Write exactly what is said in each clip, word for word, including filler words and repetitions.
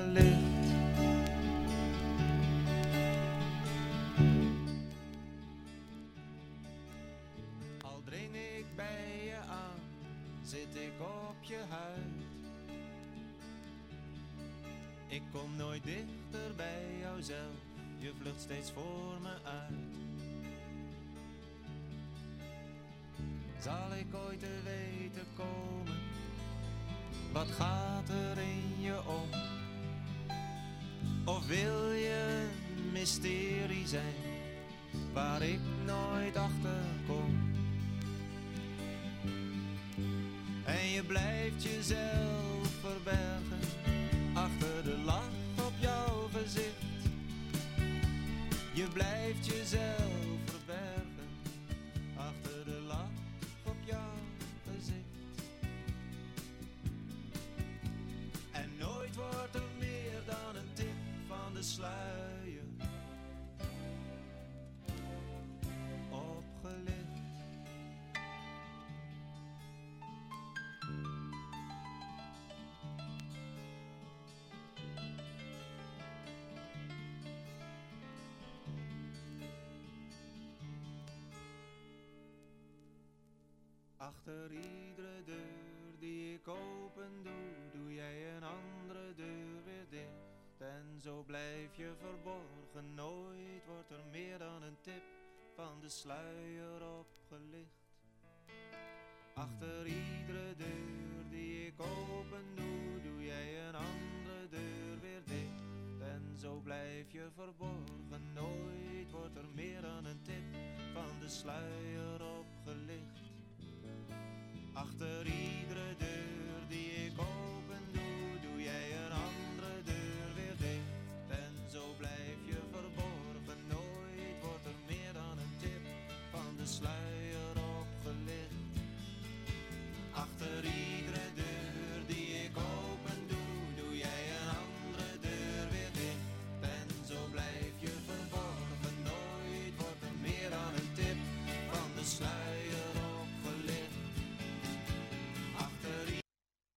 opgelicht. Al dring ik bij je aan, zit ik op je huid. Ik kom nooit dichter bij jouzelf, je vlucht steeds voor me uit. Zal ik ooit te weten komen, wat gaat er in je om? Of wil je een mysterie zijn, waar ik nooit achter kom? En je blijft jezelf verbergen, achter de lach op jouw gezicht. Je blijft jezelf verbergen, achter de lach op jouw gezicht. En nooit wordt er meer dan een tip van de sluier opgelicht. Achter iedere deur die ik open doe, doe jij een andere deur weer dicht. En zo blijf je verborgen, nooit wordt er meer dan een tip van de sluier opgelicht. Achter iedere deur die ik open doe, doe jij een andere deur weer dicht. En zo blijf je verborgen, nooit wordt er meer dan een tip van de sluier opgelicht. Achter iedere deur die ik open doe, doe jij een andere deur weer dicht. En zo blijf je verborgen, nooit wordt er meer dan een tip van de sluier opgelicht. Achter iedere deur die ik open doe, doe jij een andere deur weer dicht. En zo blijf je verborgen, nooit wordt er meer dan een tip van de sluier opgelicht. Achter iedere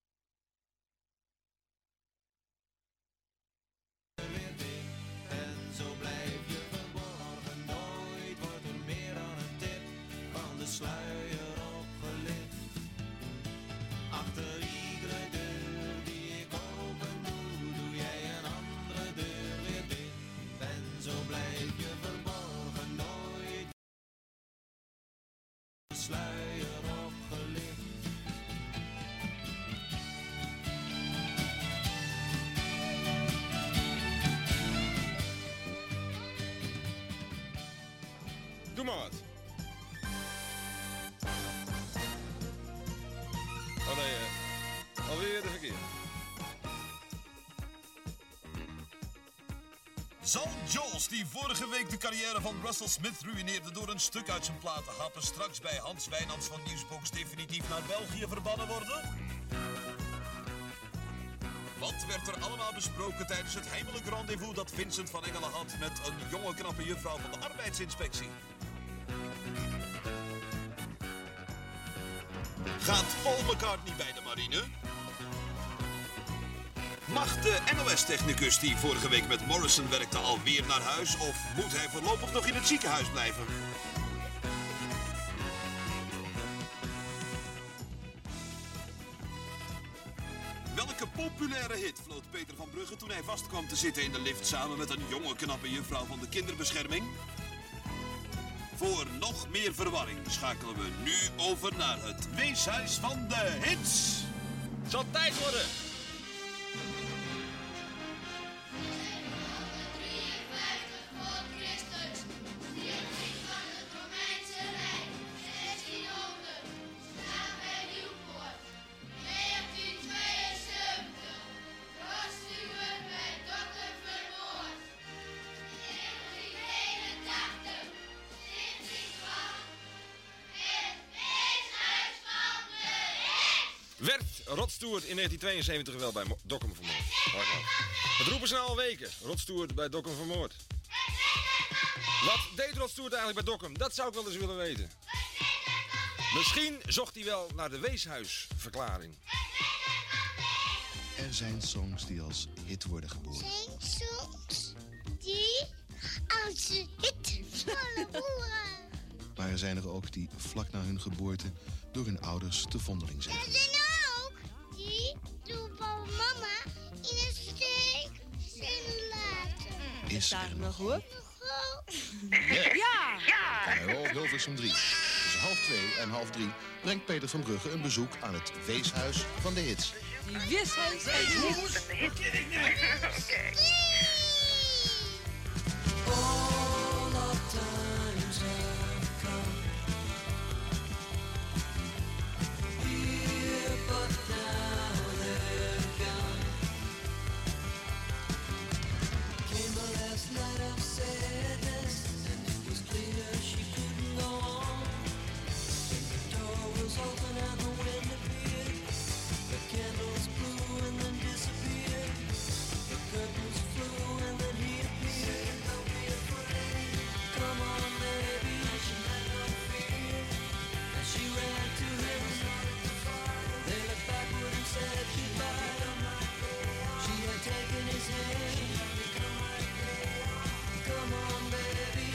deur weer dicht. En zo blijf je verborgen, nooit wordt er meer dan een tip van de sluier opgelicht. Achter iedere deur die ik open doe, doe jij een andere deur weer dicht. En zo blijf je verborgen, nooit de sluier opgelicht. Doe maar wat. Oh nee, uh, alweer de verkeer. Zal Jols, die vorige week de carrière van Russell Smith ruïneerde door een stuk uit zijn platen happen, straks bij Hans Wijnands van Nieuwsbox definitief naar België verbannen worden? Wat werd er allemaal besproken tijdens het heimelijk rendezvous dat Vincent van Engelen had met een jonge knappe juffrouw van de arbeidsinspectie? Gaat Paul McCartney bij de marine? Mag de N O S-technicus die vorige week met Morrison werkte alweer naar huis, of moet hij voorlopig nog in het ziekenhuis blijven? Welke populaire hit floot Peter van Brugge toen hij vast kwam te zitten in de lift samen met een jonge knappe juffrouw van de kinderbescherming? Voor nog meer verwarring schakelen we nu over naar het weeshuis van de hits. Het zal tijd worden. Werd Rod Stewart in negentien tweeënzeventig wel bij Mo- Dokkum vermoord? Het roepen ze nou al weken. Rod Stewart bij Dokkum vermoord. Wat deed Rod Stewart eigenlijk bij Dokkum? Dat zou ik wel eens willen weten. Misschien zocht hij wel naar de weeshuisverklaring. Er zijn songs die als hit worden geboren. Zijn songs die als hit worden geboren. Maar er zijn er ook die vlak na hun geboorte door hun ouders te vondeling zijn. Er zijn er ook die door papa en mama in een steek zijn laten. Is er nog hoor? Ja! Ja! Bij Hilversum drie. Tussen half twee en half drie brengt Peter van Brugge een bezoek aan het weeshuis van de hits. Die weeshuis van de hits. All of times have come. Here, but now they're gone. Came a last night of sadness, and it was clear she couldn't go on. The door was open and the wind appeared. The candles blew and then disappeared. The curtains flew and then he appeared. Don't be afraid. Come on, baby. She had no fear. And she ran to him. They looked backward and said goodbye. She had taken his hand. Come on, baby.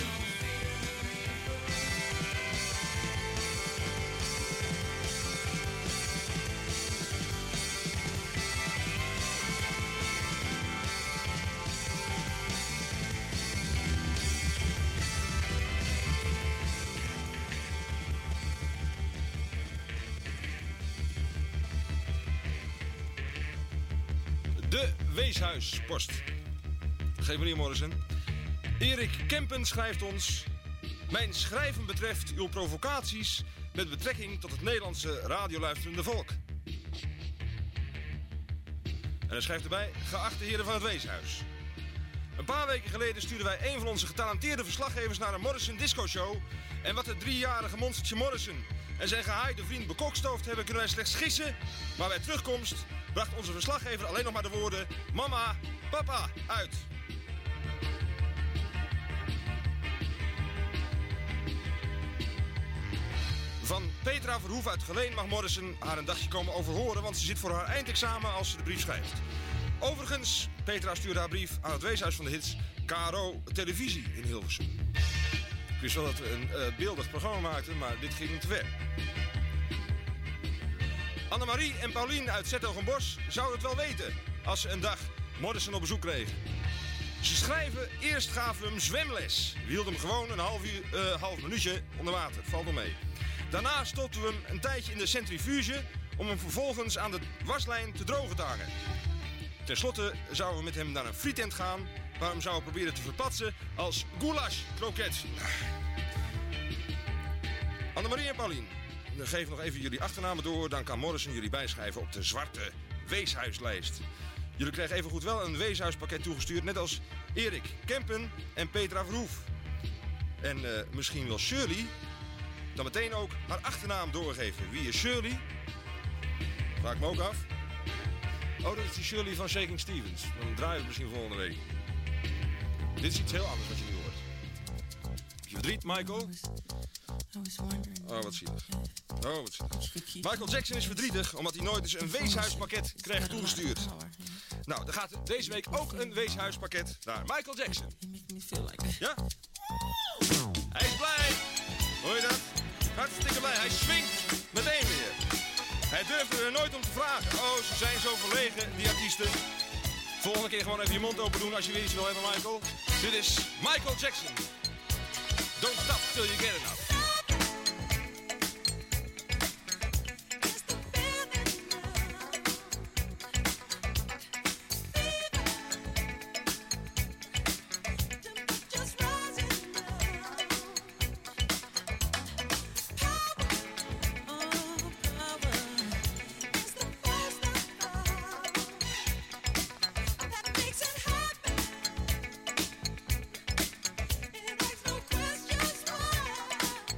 De Weeshuispost. Geef meneer Morrison. Erik Kempen schrijft ons... Mijn schrijven betreft uw provocaties met betrekking tot het Nederlandse radioluisterende volk. En hij schrijft erbij... Geachte heren van het Weeshuis. Een paar weken geleden stuurden wij een van onze getalenteerde verslaggevers naar een Morrison Disco Show. En wat het driejarige monstertje Morrison en zijn gehaaide vriend bekokstoofd hebben, kunnen wij slechts gissen. Maar bij terugkomst bracht onze verslaggever alleen nog maar de woorden mama, papa uit. Van Petra Verhoef uit Geleen mag Morrison haar een dagje komen overhoren, want ze zit voor haar eindexamen als ze de brief schrijft. Overigens, Petra stuurde haar brief aan het Weeshuis van de Hits K R O Televisie in Hilversum. Ik wist wel dat we een uh, beeldig programma maakten, maar dit ging niet te ver. Annemarie en Paulien uit 's-Hertogenbosch zouden het wel weten als ze een dag Morrison op bezoek kregen. Ze schrijven, eerst gaven we hem zwemles. We hielden hem gewoon een half, uur, uh, half minuutje onder water, valt wel mee. Daarna stopten we hem een tijdje in de centrifuge om hem vervolgens aan de waslijn te drogen te hangen. Ten slotte zouden we met hem naar een frietent gaan, waar we hem zouden proberen te verpatsen als goulash-kroket. Annemarie en Paulien, geef nog even jullie achternamen door, dan kan Morrison jullie bijschrijven op de zwarte weeshuislijst. Jullie krijgen evengoed wel een weeshuispakket toegestuurd, net als Erik Kempen en Petra Verhoef. En uh, misschien wil Shirley dan meteen ook haar achternaam doorgeven. Wie is Shirley? Vraag ik me ook af. Oh, dat is die Shirley van Shaking Stevens. Dan draaien we het misschien volgende week. Dit is iets heel anders wat je nu hoort. Heb je verdriet, Michael? Oh, wat zielig. Oh, wat zielig. Michael Jackson is verdrietig omdat hij nooit eens een weeshuispakket kreeg toegestuurd. Nou, er gaat deze week ook een weeshuispakket naar Michael Jackson. Ja? Hij is blij. Hoor je dat? Hartstikke blij. Hij swingt meteen weer. Hij durfde er nooit om te vragen. Oh, ze zijn zo verlegen, die artiesten. Volgende keer gewoon even je mond open doen als je weer iets wil hebben, Michael. Dit is Michael Jackson. Don't stop till you get enough. It makes no questions why.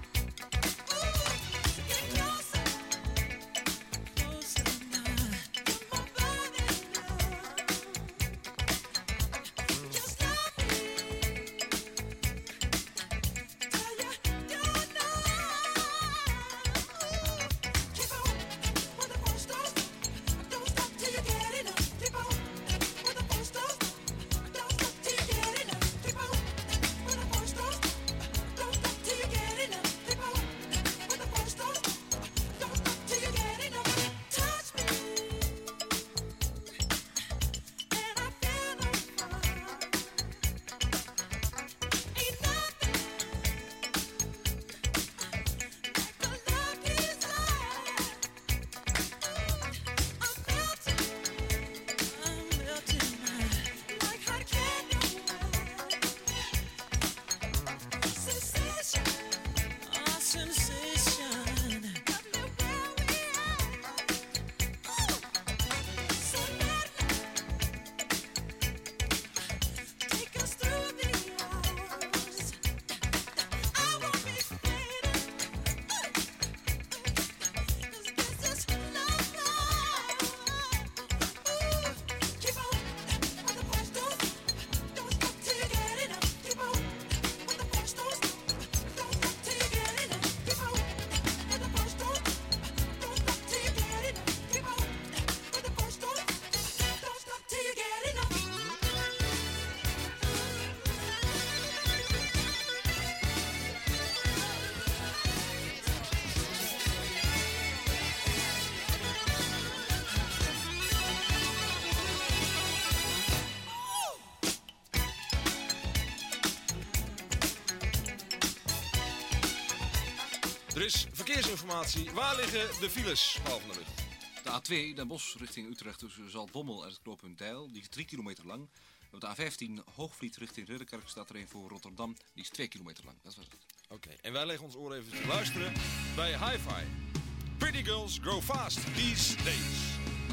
Er is verkeersinformatie. Waar liggen de files, Paul van der Lucht? De A twee, Den Bosch, richting Utrecht tussen Zaltbommel en het knooppunt Deil. Die is drie kilometer lang. Op de A vijftien, Hoogvliet richting Ridderkerk, staat er een voor Rotterdam. Die is twee kilometer lang. Dat was het. Oké, okay. En wij leggen ons oor even te luisteren bij Hi-Fi. Pretty girls grow fast these days.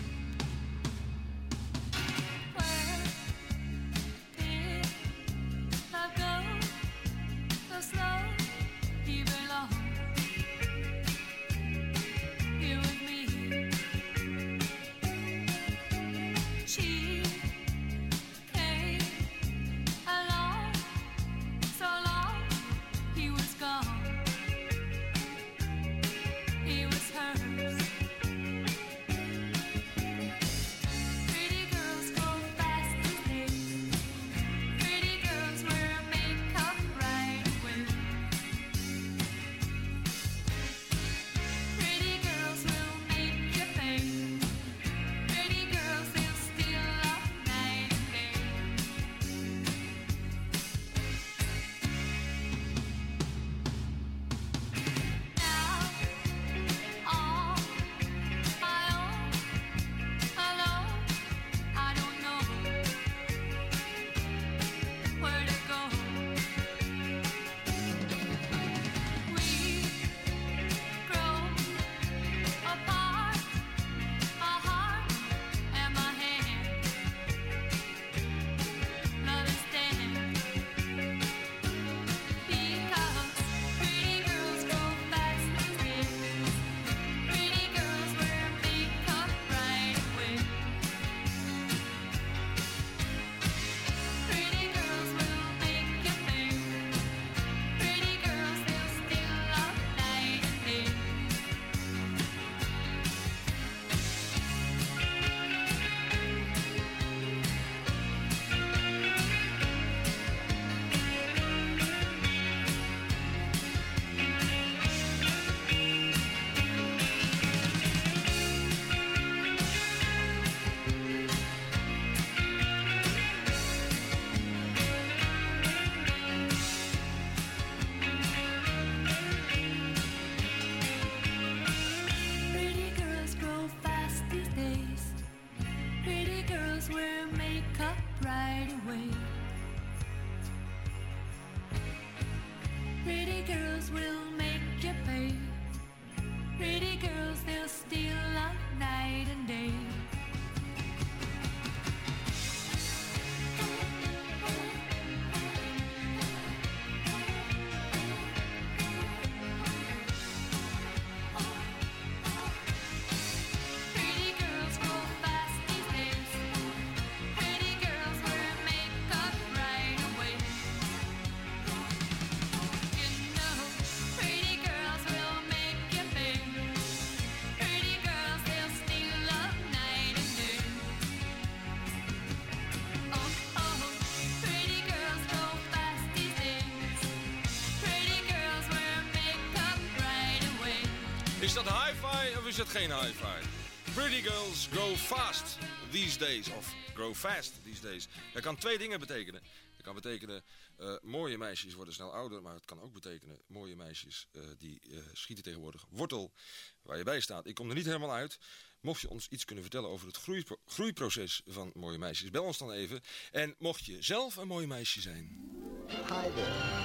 Is dat hi-fi of is dat geen hi-fi? Pretty girls grow fast these days. Of grow fast these days. Dat kan twee dingen betekenen. Dat kan betekenen, uh, mooie meisjes worden snel ouder. Maar het kan ook betekenen, mooie meisjes uh, die uh, schieten tegenwoordig wortel waar je bij staat. Ik kom er niet helemaal uit. Mocht je ons iets kunnen vertellen over het groeipro- groeiproces van mooie meisjes, bel ons dan even. En mocht je zelf een mooi meisje zijn. Hi there.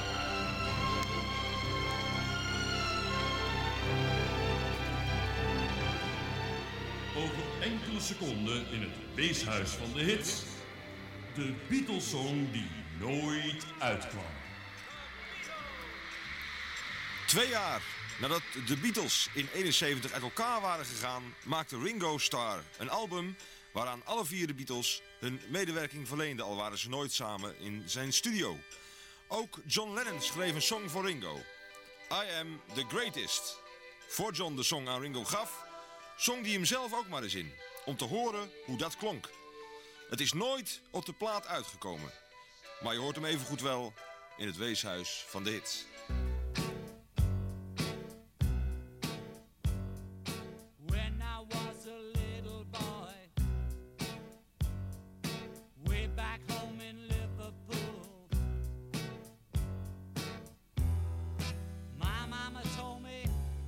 Over enkele seconden in het weeshuis van de hits. De Beatles-song die nooit uitkwam. Twee jaar nadat de Beatles in eenenzeventig uit elkaar waren gegaan, maakte Ringo Starr een album waaraan alle vier de Beatles hun medewerking verleenden, al waren ze nooit samen in zijn studio. Ook John Lennon schreef een song voor Ringo. I Am The Greatest. Voor John de song aan Ringo gaf, zong die hem zelf ook maar eens in, om te horen hoe dat klonk. Het is nooit op de plaat uitgekomen, maar je hoort hem even goed wel in het weeshuis van de hits. When I was a little boy, way back home in Liverpool, my mama told me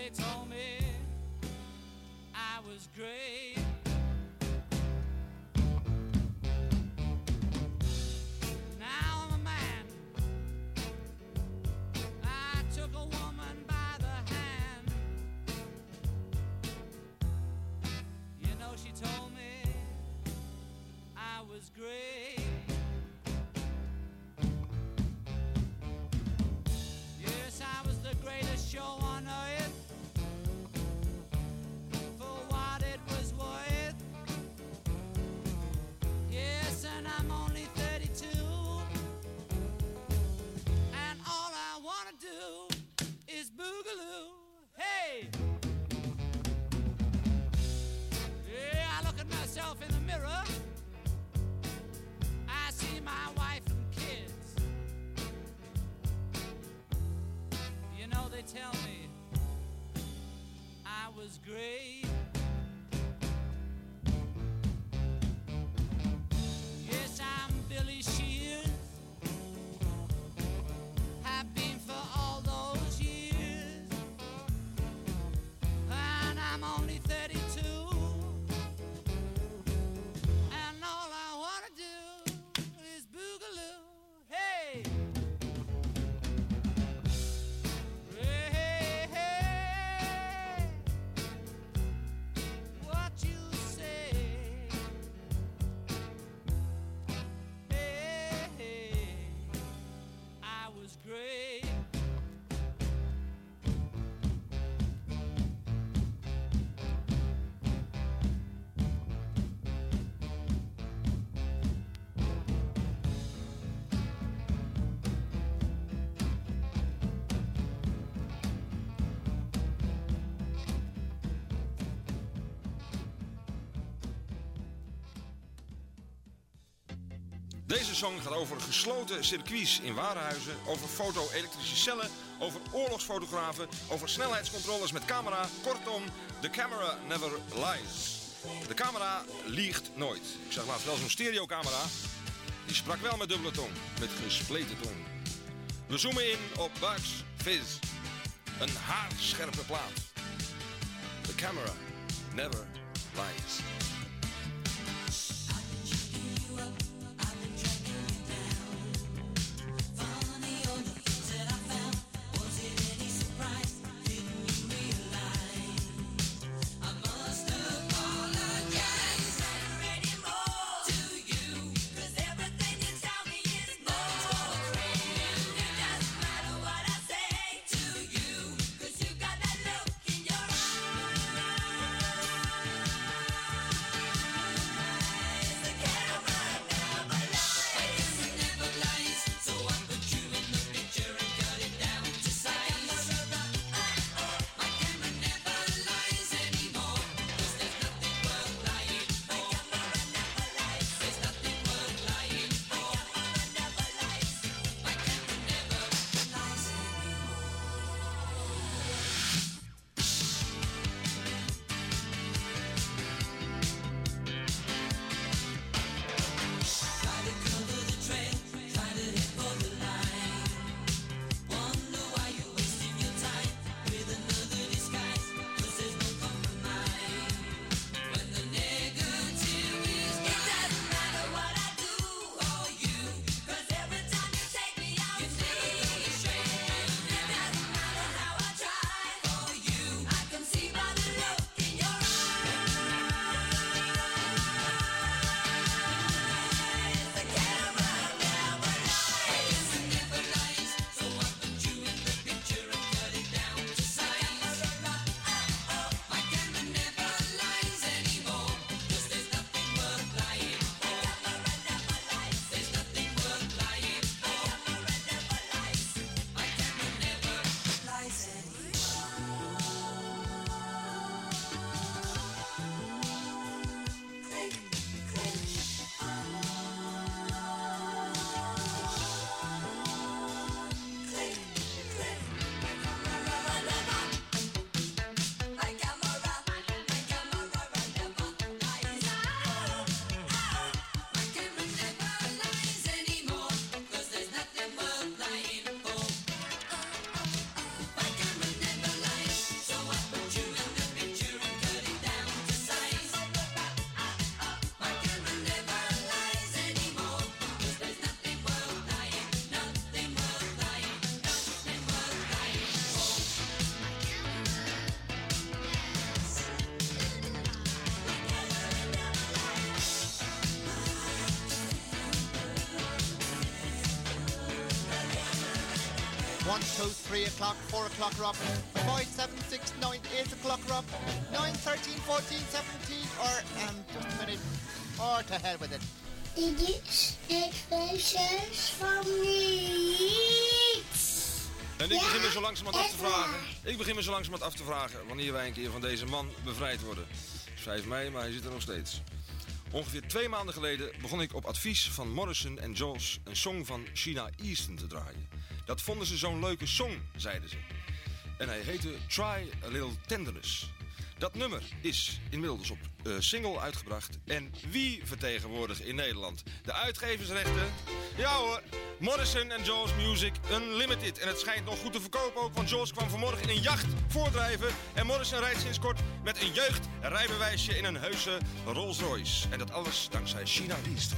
they told me I was great. Now I'm a man. I took a woman by the hand. You know, she told me I was great. Yes, I was the greatest show on earth for what it was worth. Yes, and I'm only thirty-two, and all I wanna do is boogaloo. Hey! Yeah, I look at myself in the mirror. I see my wife and kids. You know, they tell me I was great. Yes, I'm Billy Shears. Have been for all those years. And I'm only thirty-two. And all I wanna do is boogaloo. Hey! Hey, hey, hey. What you say? Hey, hey. I was great. Deze song gaat over gesloten circuits in warenhuizen, over foto-elektrische cellen, over oorlogsfotografen, over snelheidscontroles met camera. Kortom, the camera never lies. De camera liegt nooit. Ik zag laatst wel zo'n stereocamera. Die sprak wel met dubbele tong, met gespleten tong. We zoomen in op Bugs Fizz. Een haarscherpe plaat. The camera never lies. Cause you got that look in your eyes. One, two, three o'clock, four o'clock rock, five, seven, six, nine, eight o'clock rock, nine, thirteen, fourteen, seventeen, or, um, just a minute, or to hell with it. Dit is het feestjes van niets. En ik begin me zo langzamerhand af te vragen. Ik begin me zo langzamerhand af te vragen wanneer wij een keer van deze man bevrijd worden. Het is vijf mei, maar hij zit er nog steeds. Ongeveer twee maanden geleden begon ik op advies van Morrison en Jones een song van Sheena Easton te draaien. Dat vonden ze zo'n leuke song, zeiden ze. En hij heette Try a Little Tenderness. Dat nummer is inmiddels op uh, single uitgebracht. En wie vertegenwoordigt in Nederland de uitgeversrechten? Ja hoor, Morrison en Jones Music Unlimited. En het schijnt nog goed te verkopen ook, want Jones kwam vanmorgen in een jacht voordrijven. En Morrison rijdt sinds kort met een jeugdrijbewijsje in een heuse Rolls Royce. En dat alles dankzij Sheena Easton.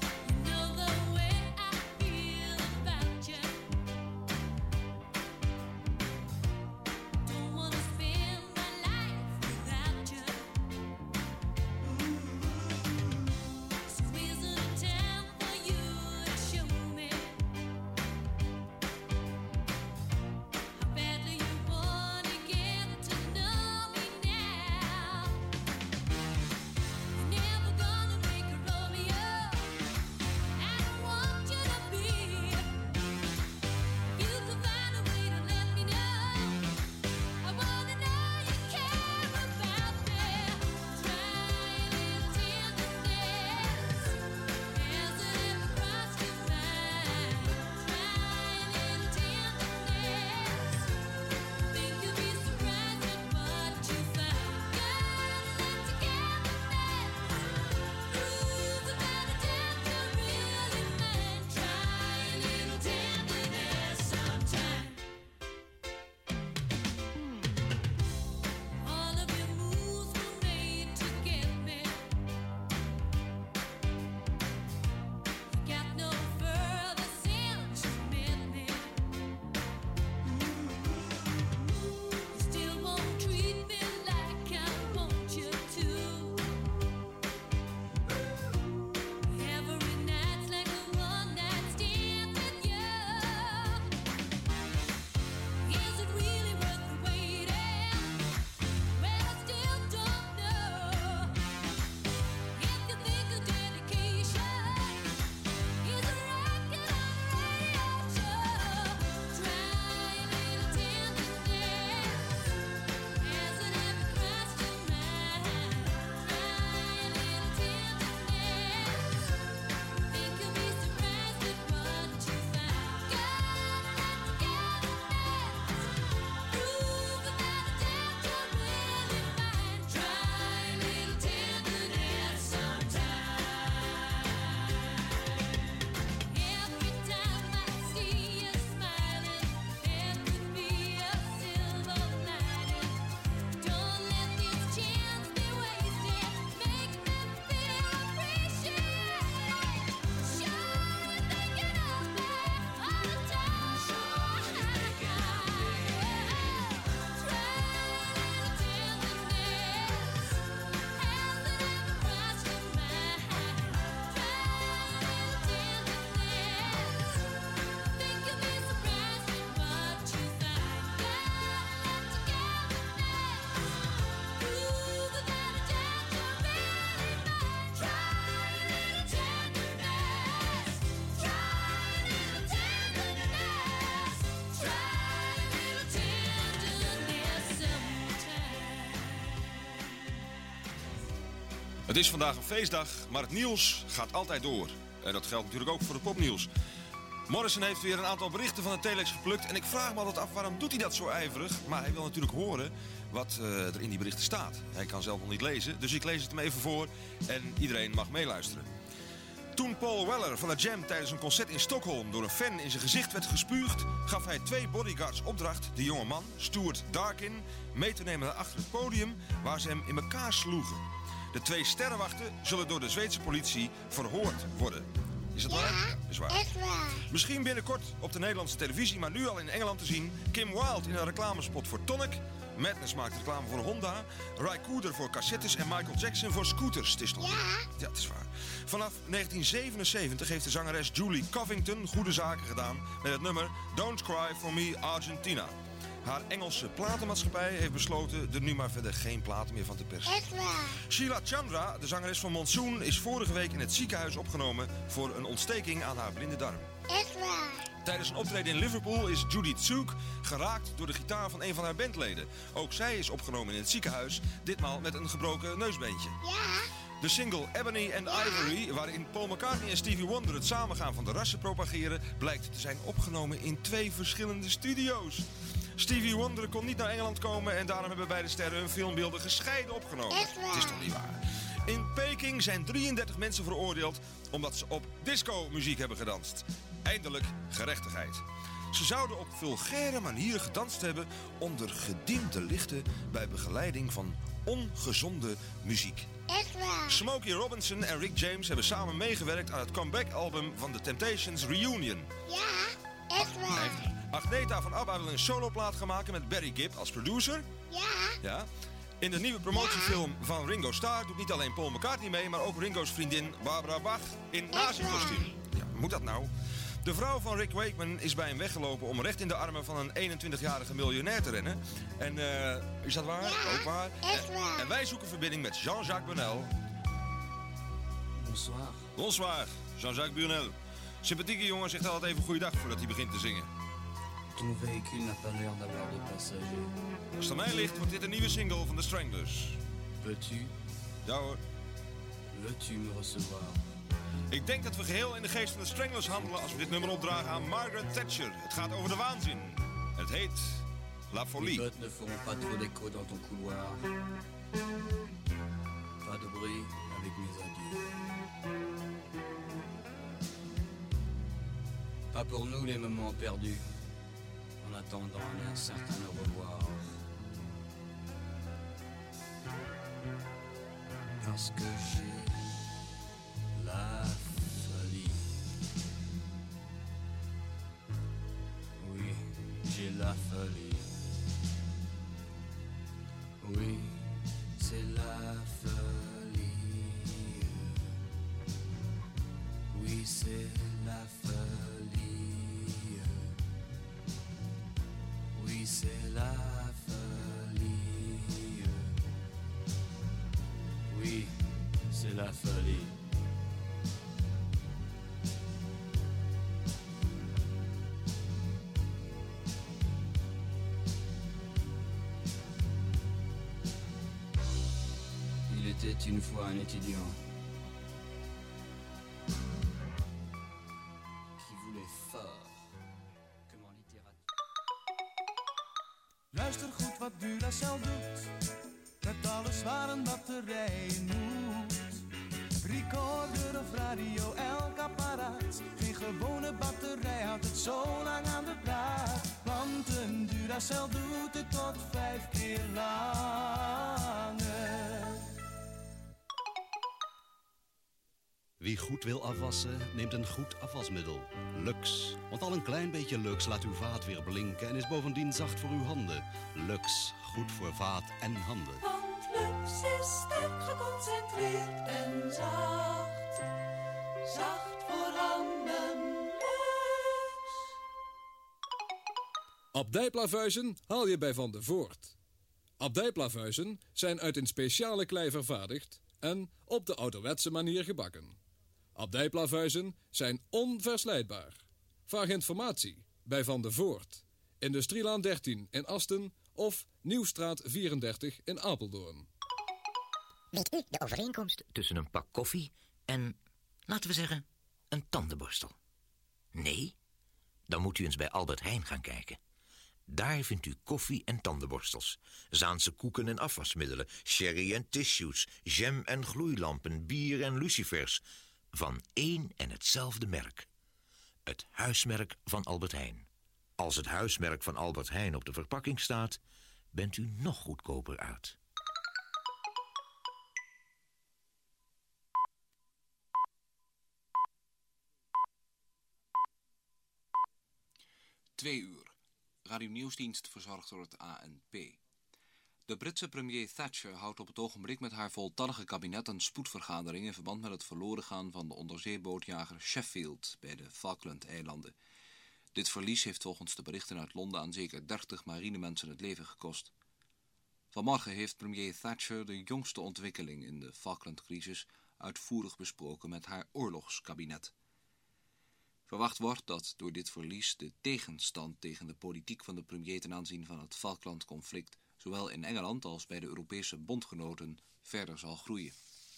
Het is vandaag een feestdag, maar het nieuws gaat altijd door. En dat geldt natuurlijk ook voor het popnieuws. Morrison heeft weer een aantal berichten van de telex geplukt. En ik vraag me altijd af, waarom doet hij dat zo ijverig? Maar hij wil natuurlijk horen wat uh, er in die berichten staat. Hij kan zelf nog niet lezen, dus ik lees het hem even voor. En iedereen mag meeluisteren. Toen Paul Weller van de Jam tijdens een concert in Stockholm door een fan in zijn gezicht werd gespuugd, gaf hij twee bodyguards opdracht de jonge man, Stuart Darkin, mee te nemen naar achter het podium waar ze hem in elkaar sloegen. De twee sterrenwachten zullen door de Zweedse politie verhoord worden. Is dat ja, waar? Is waar. Echt waar. Misschien binnenkort op de Nederlandse televisie, maar nu al in Engeland te zien. Kim Wilde in een reclamespot voor Tonic. Madness maakte reclame voor Honda. Ry Cooder voor cassettes en Michael Jackson voor scooters. Het is toch... Ja. Ja, het is waar. Vanaf negentien zevenenzeventig heeft de zangeres Julie Covington goede zaken gedaan met het nummer Don't Cry For Me Argentina. Haar Engelse platenmaatschappij heeft besloten er nu maar verder geen platen meer van te persen. Echt waar. Sheila Chandra, de zangeres van Monsoon, is vorige week in het ziekenhuis opgenomen voor een ontsteking aan haar blinde darm. Echt waar. Tijdens een optreden in Liverpool is Judy Tsook geraakt door de gitaar van een van haar bandleden. Ook zij is opgenomen in het ziekenhuis, ditmaal met een gebroken neusbeentje. Ja. De single Ebony and Ivory, waarin Paul McCartney en Stevie Wonder het samengaan van de rassen propageren, blijkt te zijn opgenomen in twee verschillende studio's. Stevie Wonder kon niet naar Engeland komen en daarom hebben beide sterren hun filmbeelden gescheiden opgenomen. Echt waar? Het is toch niet waar? In Peking zijn drieëndertig mensen veroordeeld omdat ze op disco-muziek hebben gedanst. Eindelijk gerechtigheid. Ze zouden op vulgaire manieren gedanst hebben onder gedimde lichten bij begeleiding van ongezonde muziek. Echt waar. Smokey Robinson en Rick James hebben samen meegewerkt aan het comeback-album van The Temptations Reunion. Ja. Echt waar. Agneta van ABBA wil een soloplaat gaan maken met Barry Gibb als producer. Ja. Ja. In de nieuwe promotiefilm van Ringo Starr doet niet alleen Paul McCartney mee, maar ook Ringo's vriendin Barbara Bach in nazi-kostuum. Ja, moet dat nou? De vrouw van Rick Wakeman is bij hem weggelopen om recht in de armen van een eenentwintigjarige miljonair te rennen. En uh, is dat waar? Ja, ook waar. echt waar. En, en wij zoeken verbinding met Jean-Jacques Burnel. Bonsoir. Bonsoir, Jean-Jacques Burnel. Sympathieke jongen zegt altijd even goeiedag voordat hij begint te zingen. Ton véhicule n'a pas l'air d'avoir de passagers. Als het aan mij ligt, wordt dit een nieuwe single van The Stranglers. Peux-tu? Ja hoor. Veux-tu me recevoir? Ik denk dat we geheel in de geest van de Stranglers handelen als we dit nummer opdragen aan Margaret Thatcher. Het gaat over de waanzin. Het heet La Folie. Les bottes ne feront pas trop d'écho dans ton couloir. Pas de bruit avec mes adieux. Pas pour nous les moments perdus. En attendant un incertain au revoir. Parce que j'ai la folie. Oui, j'ai la folie. Oui, c'est la folie. Oui, c'est la folie. Oui, c'est la folie. Oui, c'est la folie. Il était une fois un étudiant qui voulait fort que mon littérature... Luister goed wat Duracell doet, met alle zware batterijen moet. Recorder of radio, elk apparaat, geen gewone batterij houdt het zo lang aan de praat. Want een Duracell doet het tot vijf keer langer. Wie goed wil afwassen, neemt een goed afwasmiddel. Lux. Want al een klein beetje Lux laat uw vaat weer blinken en is bovendien zacht voor uw handen. Lux. Goed voor vaat en handen. Want Lux is sterk geconcentreerd en zacht. Zacht voor handen. Lux. Abdijplavuizen haal je bij Van de Voort. Abdijplavuizen zijn uit een speciale klei vervaardigd en op de ouderwetse manier gebakken. Abdijplavuizen zijn onverslijtbaar. Vraag informatie bij Van de Voort. Industrielaan dertien in Asten of Nieuwstraat vierendertig in Apeldoorn. Weet u de overeenkomst tussen een pak koffie en, laten we zeggen, een tandenborstel? Nee? Dan moet u eens bij Albert Heijn gaan kijken. Daar vindt u koffie en tandenborstels, Zaanse koeken en afwasmiddelen, sherry en tissues, jam en gloeilampen, bier en lucifers. Van één en hetzelfde merk. Het huismerk van Albert Heijn. Als het huismerk van Albert Heijn op de verpakking staat, bent u nog goedkoper uit. Twee uur. Radio Nieuwsdienst verzorgd door het A N P. De Britse premier Thatcher houdt op het ogenblik met haar voltallige kabinet een spoedvergadering in verband met het verloren gaan van de onderzeebootjager Sheffield bij de Falkland-eilanden. Dit verlies heeft volgens de berichten uit Londen aan zeker dertig marinemensen het leven gekost. Vanmorgen heeft premier Thatcher de jongste ontwikkeling in de Falkland-crisis uitvoerig besproken met haar oorlogskabinet. Verwacht wordt dat door dit verlies de tegenstand tegen de politiek van de premier ten aanzien van het Falkland-conflict zowel in Engeland als bij de Europese bondgenoten verder zal groeien.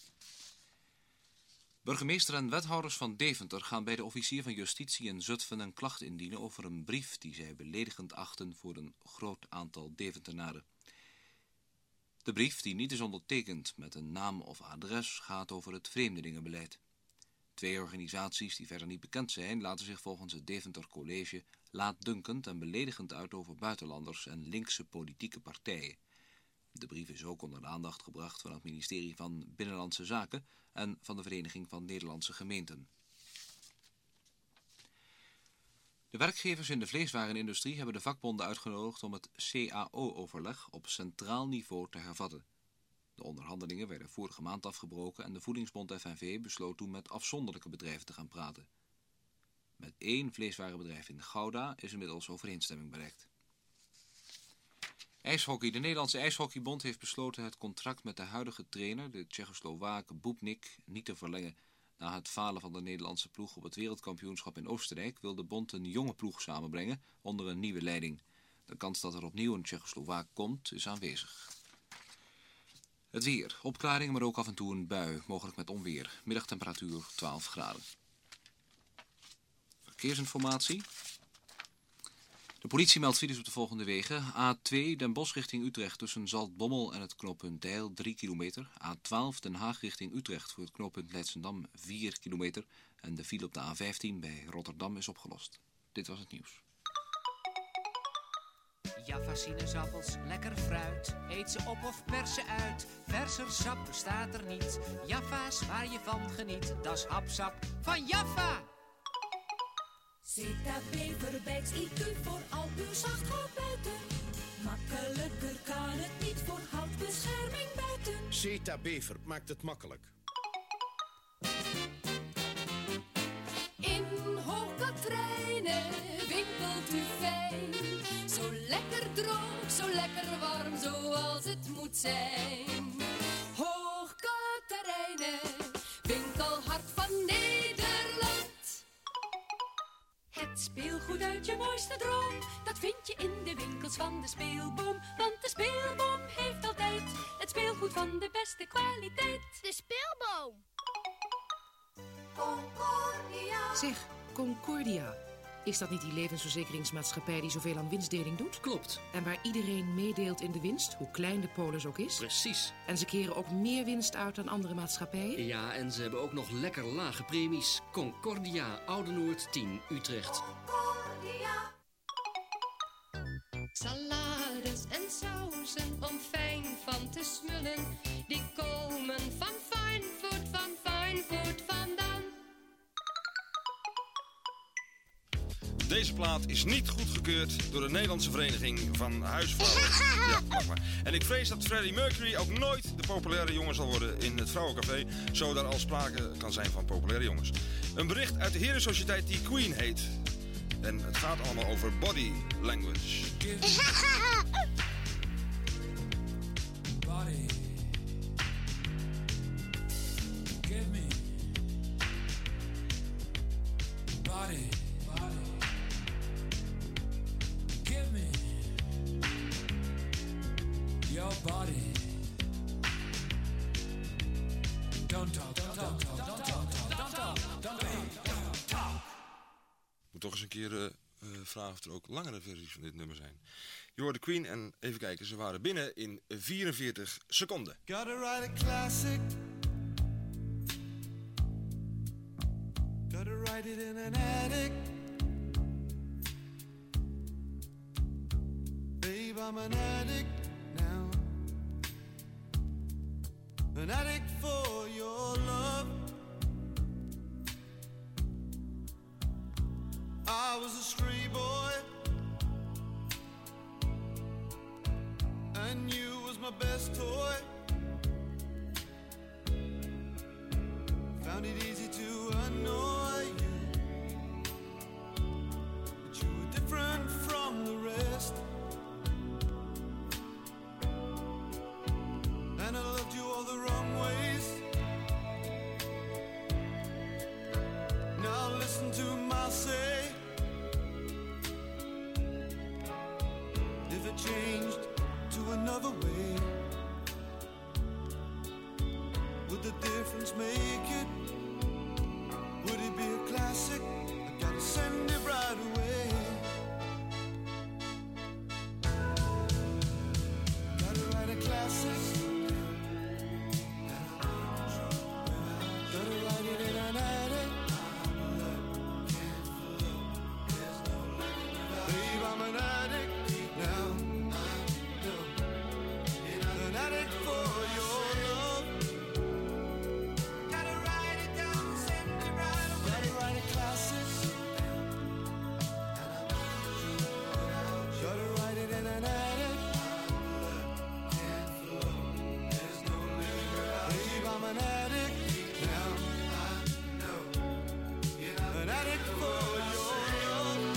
Burgemeester en wethouders van Deventer gaan bij de officier van justitie in Zutphen een klacht indienen over een brief die zij beledigend achten voor een groot aantal Deventenaren. De brief, die niet is ondertekend met een naam of adres, gaat over het vreemdelingenbeleid. Twee organisaties die verder niet bekend zijn, laten zich volgens het Deventer College laatdunkend en beledigend uit over buitenlanders en linkse politieke partijen. De brief is ook onder de aandacht gebracht van het ministerie van Binnenlandse Zaken en van de Vereniging van Nederlandse Gemeenten. De werkgevers in de vleeswarenindustrie hebben de vakbonden uitgenodigd om het C A O-overleg op centraal niveau te hervatten. De onderhandelingen werden vorige maand afgebroken en de Voedingsbond F N V besloot toen met afzonderlijke bedrijven te gaan praten. Met één vleeswarenbedrijf in Gouda is inmiddels overeenstemming bereikt. IJshockey. De Nederlandse IJshockeybond heeft besloten het contract met de huidige trainer, de Tsjechoslowaak Bubnik, niet te verlengen. Na het falen van de Nederlandse ploeg op het wereldkampioenschap in Oostenrijk wil de bond een jonge ploeg samenbrengen onder een nieuwe leiding. De kans dat er opnieuw een Tsjechoslowaak komt is aanwezig. Het weer. Opklaringen, maar ook af en toe een bui, mogelijk met onweer. Middagtemperatuur twaalf graden. Verkeersinformatie. De politie meldt files op de volgende wegen. A twee Den Bosch richting Utrecht tussen Zaltbommel en het knooppunt Deil drie kilometer. A twaalf Den Haag richting Utrecht voor het knooppunt Leidschendam vier kilometer. En de file op de A vijftien bij Rotterdam is opgelost. Dit was het nieuws. Jaffa sinaasappels, lekker fruit. Eet ze op of pers ze uit. Verser sap bestaat er niet. Jaffa's waar je van geniet. Dat is hapsap van Jaffa. Zeta Beverwijks I Q voor al uw zachthout buiten. Makkelijker kan het niet voor houtbescherming buiten. Zeta Bever maakt het makkelijk. In Hoogkaterijnen winkelt u fijn. Zo lekker droog, zo lekker warm, zoals het moet zijn. Hoogkaterijnen, winkelhart van Nederland. Het speelgoed uit je mooiste droom, dat vind je in de winkels van de Speelboom. Want de Speelboom heeft altijd het speelgoed van de beste kwaliteit. De Speelboom. Concordia. Zeg, Concordia. Is dat niet die levensverzekeringsmaatschappij die zoveel aan winstdeling doet? Klopt. En waar iedereen meedeelt in de winst, hoe klein de polis ook is? Precies. En ze keren ook meer winst uit dan andere maatschappijen? Ja, en ze hebben ook nog lekker lage premies. Concordia, Oude-Noord tien, Utrecht. Concordia. Salades en sauzen om fijn van te smullen. Die komen van Fine Food, van Fine Food vandaan. Deze plaat is niet goedgekeurd door de Nederlandse Vereniging van Huisvrouwen. Ja, wacht maar. En ik vrees dat Freddie Mercury ook nooit de populaire jongen zal worden in het Vrouwencafé, zo daar al sprake kan zijn van populaire jongens. Een bericht uit de herensociëteit die Queen heet. En het gaat allemaal over body language. Body. Give me. Body. Body. Give me. Your body. Don't talk, don't talk, don't talk, don't talk, don't talk, don't talk. Moet toch eens een keer uh, uh, vragen of er ook langere versies van dit nummer zijn. Je hoort de Queen en even kijken, ze waren binnen in vierenveertig seconden. Gotta write a classic. Gotta write it in an attic. Babe, I'm an addict now. An addict for your love. I was a stray boy, and you was my my best toy. Found it easy to annoy you, but you were different from the rest. And I loved you all the wrong ways. Now listen to my say. If it changed to another way, would the difference make it? Would it be a classic? I gotta send it right away. Gotta write a classic. Gotta write it in an attic. Babe, I'm an addict now. An addict for your love. Gotta write it down, send it right away. Gotta write a classic. Gotta write it in an attic. Babe, I'm an addict now. An addict for your love.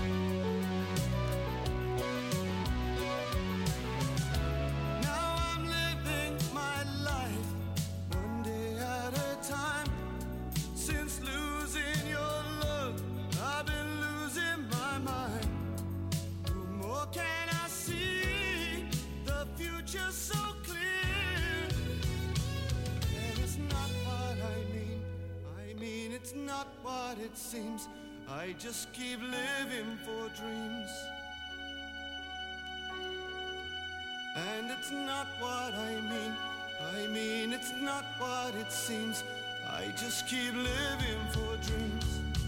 Now I'm living my life one day at a time. Since losing your love, I've been losing my mind. No more can I see the future so clear. And it's not what I mean. I mean it's not what it seems. I just keep living for dreams. And it's not what I mean. I mean it's not what it seems. I just keep living for dreams.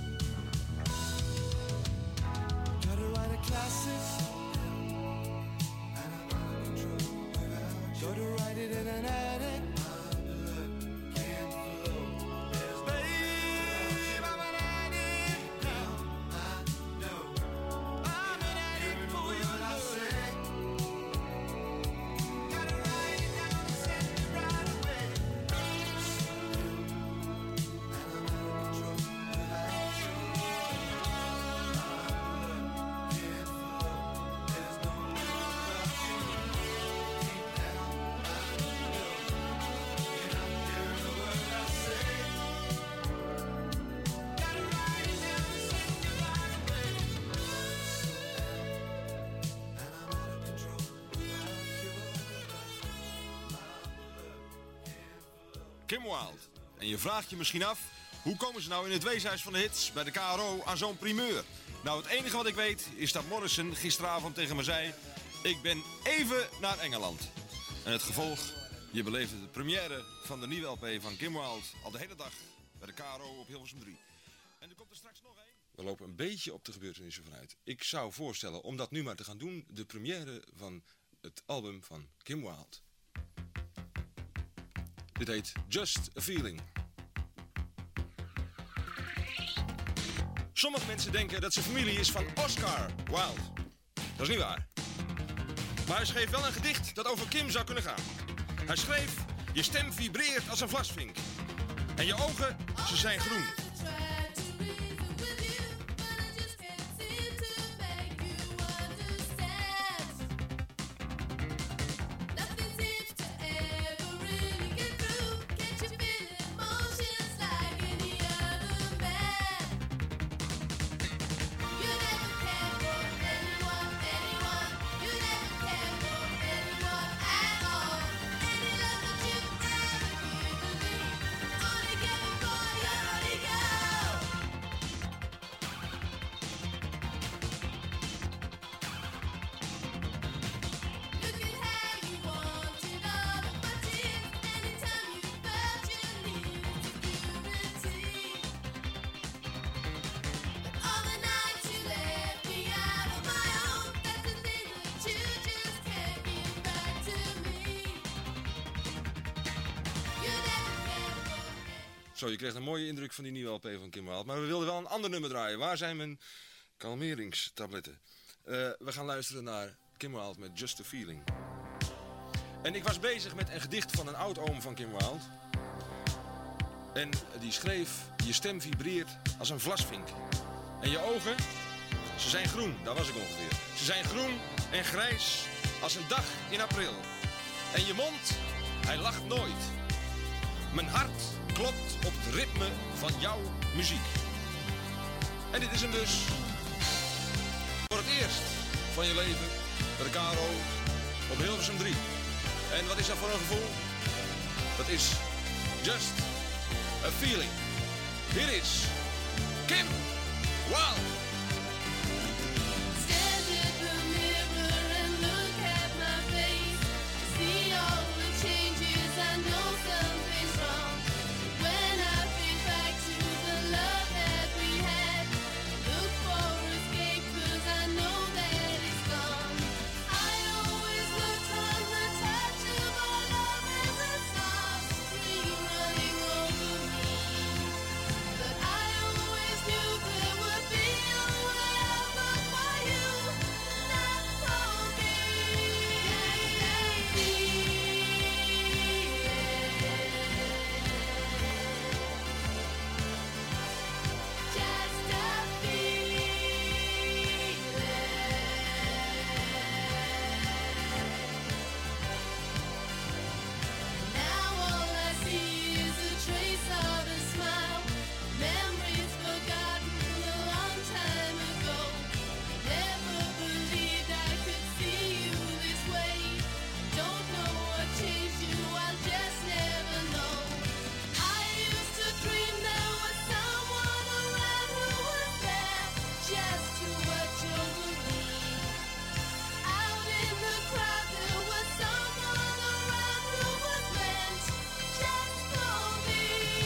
Gotta write a classic. Gotta write it in an attic. Babe, I'm an addict now. I'm an addict for your love. Gotta write it down, send it right away. Kim Wilde. En je vraagt je misschien af, hoe komen ze nou in het weeshuis van de hits bij de K R O aan zo'n primeur? Nou, het enige wat ik weet is dat Morrison gisteravond tegen me zei, ik ben even naar Engeland. En het gevolg, je beleefde de première van de nieuwe L P van Kim Wilde al de hele dag bij de K R O op Hilversum drie. En er komt er straks nog één. We lopen een beetje op de gebeurtenissen vooruit. Ik zou voorstellen om dat nu maar te gaan doen, de première van het album van Kim Wilde. Dit heet Just a Feeling. Sommige mensen denken dat ze familie is van Oscar Wilde. Dat is niet waar. Maar hij schreef wel een gedicht dat over Kim zou kunnen gaan. Hij schreef, je stem vibreert als een vlasvink. En je ogen, ze zijn groen. Zo, je kreeg een mooie indruk van die nieuwe L P van Kim Wilde. Maar we wilden wel een ander nummer draaien. Waar zijn mijn kalmeringstabletten? Uh, we gaan luisteren naar Kim Wilde met Just a Feeling. En ik was bezig met een gedicht van een oud-oom van Kim Wilde. En die schreef, je stem vibreert als een vlasvink. En je ogen, ze zijn groen, daar was ik ongeveer. Ze zijn groen en grijs als een dag in april. En je mond, hij lacht nooit. Mijn hart klopt op het ritme van jouw muziek. En dit is hem dus. Voor het eerst van je leven bij de K R O op Hilversum drie. En wat is dat voor een gevoel? Dat is just a feeling. Hier is Kim Wilde. Stand in the mirror and look at my face. See all the changes, I know something's wrong. When I think back to the love that we had, look for escape 'cause I know that it's gone. I always looked on the touch of our love as a soft stream running over me. But I always knew there would be a way out, but for you, not for me. Just a feeling. Now all I see is a trace of a smile. Memories forgotten a long time ago. Never believed I could see you this way. Don't know what changed you, I'll just never know. I used to dream there was someone around who was there just to watch over me. Out in the crowd there was someone around who was meant just for me.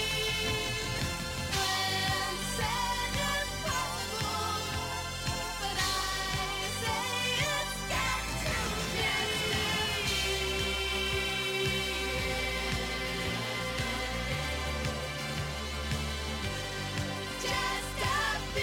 When said impossible, but I say it's got to be. Just a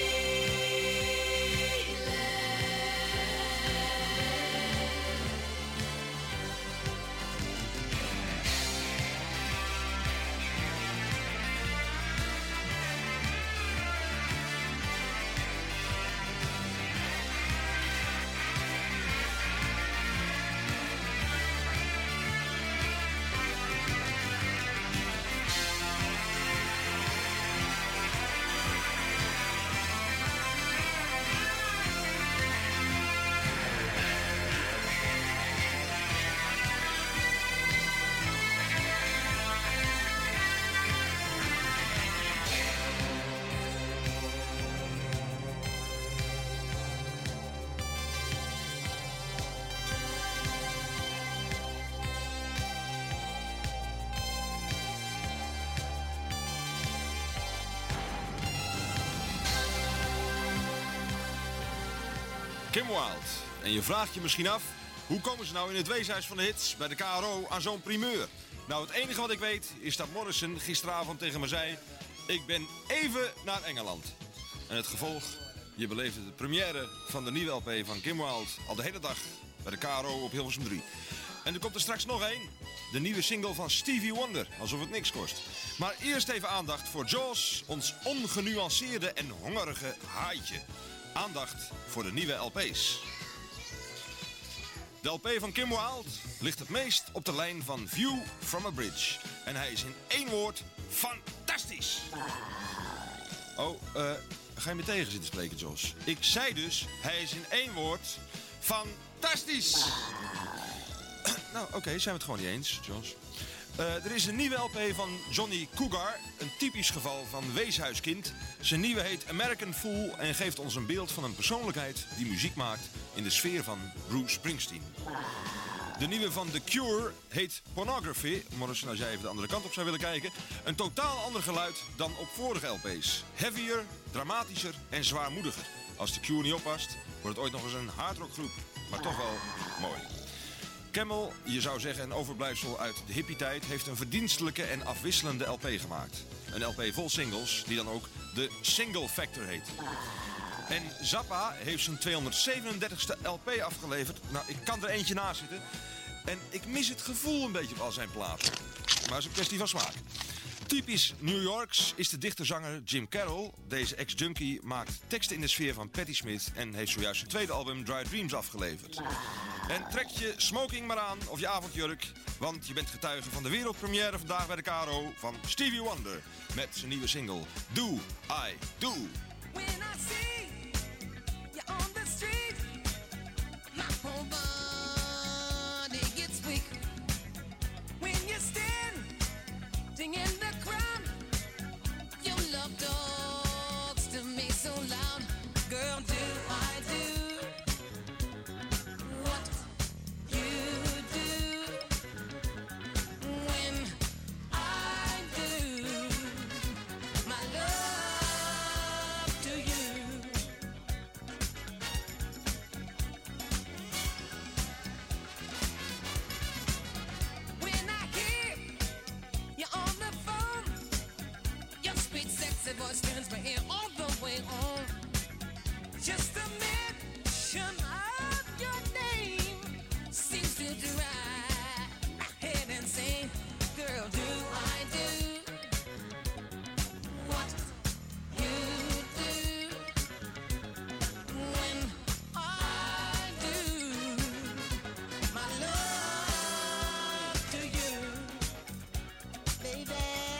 Kim Wilde. En je vraagt je misschien af, hoe komen ze nou in het weeshuis van de hits bij de K R O aan zo'n primeur? Nou, het enige wat ik weet is dat Morrison gisteravond tegen me zei, ik ben even naar Engeland. En het gevolg, je beleefde de première van de nieuwe L P van Kim Wilde al de hele dag bij de K R O op Hilversum drie. En er komt er straks nog één. De nieuwe single van Stevie Wonder, alsof het niks kost. Maar eerst even aandacht voor Jaws, ons ongenuanceerde en hongerige haaitje. Aandacht voor de nieuwe L P's. De L P van Kim Wilde ligt het meest op de lijn van View from a Bridge. En hij is in één woord fantastisch. Oh, eh, ga je me tegen zitten spreken, Jos? Ik zei dus, hij is in één woord fantastisch. Nou, oké, okay, zijn we het gewoon niet eens, Jos. Uh, er is een nieuwe L P van Johnny Cougar, een typisch geval van weeshuiskind. Zijn nieuwe heet American Fool en geeft ons een beeld van een persoonlijkheid die muziek maakt in de sfeer van Bruce Springsteen. De nieuwe van The Cure heet Pornography. Morrison, als jij even de andere kant op zou willen kijken. Een totaal ander geluid dan op vorige L P's. Heavier, dramatischer en zwaarmoediger. Als The Cure niet oppast, wordt het ooit nog eens een hardrockgroep. Maar toch wel mooi. Camel, je zou zeggen een overblijfsel uit de hippie-tijd, heeft een verdienstelijke en afwisselende L P gemaakt. Een L P vol singles, die dan ook de Single Factor heet. En Zappa heeft zijn tweehonderdzevenendertigste L P afgeleverd. Nou, ik kan er eentje naast zitten. En ik mis het gevoel een beetje van al zijn platen. Maar het is een kwestie van smaak. Typisch New Yorks is de dichter-zanger Jim Carroll. Deze ex-junkie maakt teksten in de sfeer van Patti Smith en heeft zojuist zijn tweede album Dry Dreams afgeleverd. En trek je smoking maar aan of je avondjurk, want je bent getuige van de wereldpremière vandaag bij de K R O van Stevie Wonder met zijn nieuwe single Do I Do. When I see you on the street, my whole body gets weak. When you stand in the crowd, your love talks to me so loud. Girl, do I do what you do when I do my love to you? When I hear you on the phone, your sweet sexy voice turns my ear all the way on. Just a mention of your name seems to drive my head insane. Girl, do I do what you do when I do my love to you, baby?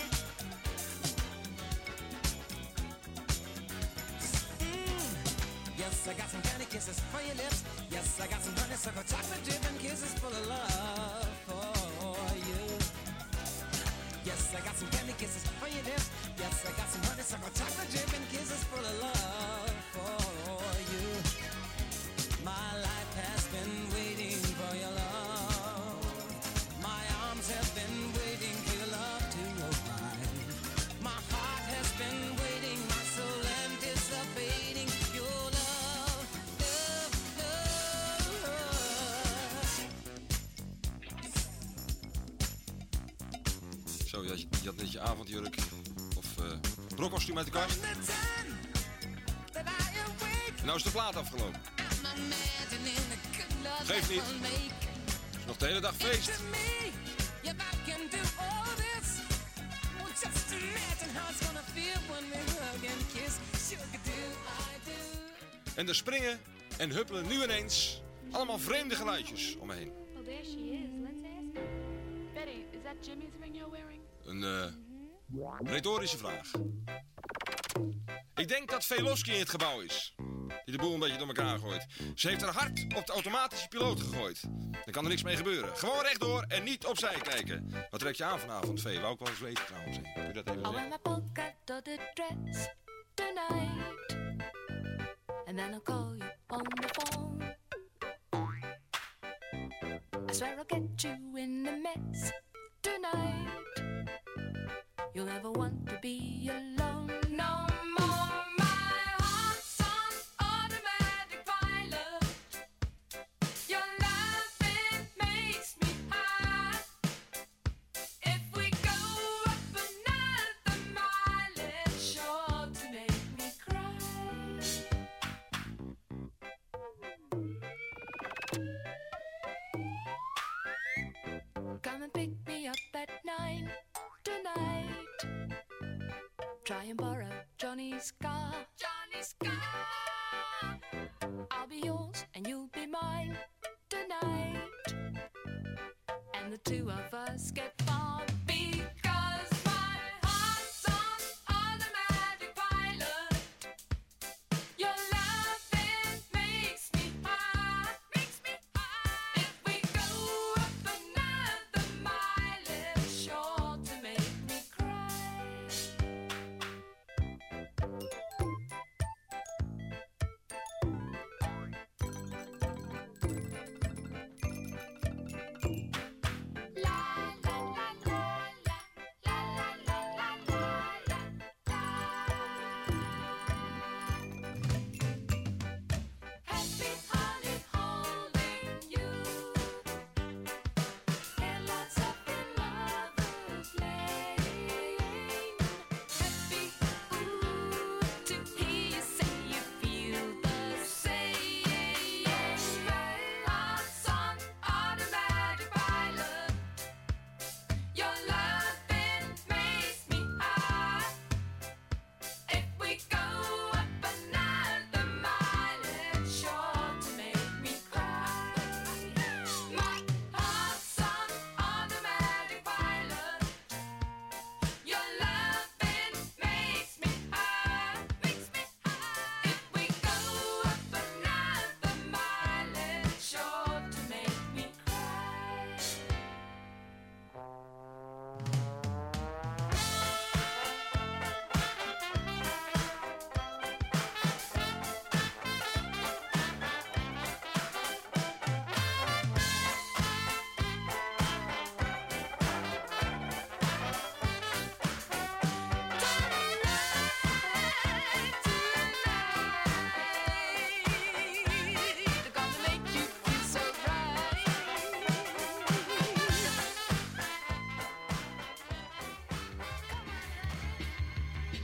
Yes, I got some candy kisses for your lips. Yes, I got some honeysuckle chocolate dip and kisses full of love for you. Yes, I got some candy kisses for your lips. Yes, I got some honeysuckle chocolate dip and kisses full of love for you. My life has been waiting for your love. My arms have been waiting for your love to arrive. My heart has been waiting, my soul anticipating your love, love, love. Zo, je had, je had net je avondjurk of uh, brokkostuum uit de kast. Nou is de plaat afgelopen. Geeft niet. Het is nog de hele dag feest. En er springen en huppelen nu ineens allemaal vreemde geluidjes om me heen. Oh, there she is. Let's ask her. Betty, is that Jimmy's ring you're wearing? Een uh, retorische vraag. Ik denk dat Velofsky in het gebouw is. Die de boel een beetje door elkaar gooit. Ze heeft haar hart op de automatische piloot gegooid. Dan kan er niks mee gebeuren. Gewoon rechtdoor en niet opzij kijken. Wat trek je aan vanavond, Vee? Wou ik wel eens weten trouwens. Kun je dat even I wear zeggen? my polka dotted dress tonight, and then I'll call you on the phone. I swear I'll get you in a mess tonight. You'll never want to be alone no more. My heart's on automatic pilot. Your loving makes me high. If we go up another mile, it's sure to make me cry. Come and pick me up at nine tonight. Try and borrow Johnny's car. Johnny's car. I'll be yours and you'll be mine tonight. And the two of us get far because my heart's on automatic pilot. Your loving makes me high. Makes me high. If we go up another mile, it's sure to make me cry. La la